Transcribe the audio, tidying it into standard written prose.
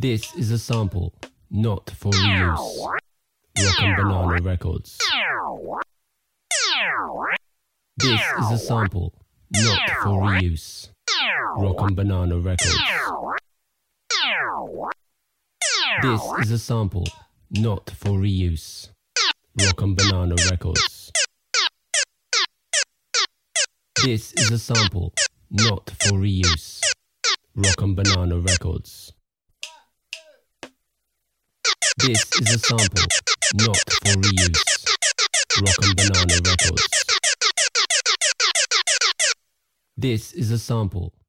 This is a sample, not for reuse. Rock and Banana Records. This is a sample, not for reuse. Rock and Banana Records. This is a sample, not for reuse. Rock and Banana Records. This is a sample, not for reuse. Rock and Banana Records. This is a sample, not for reuse. Rock and Banana Records. This is a sample,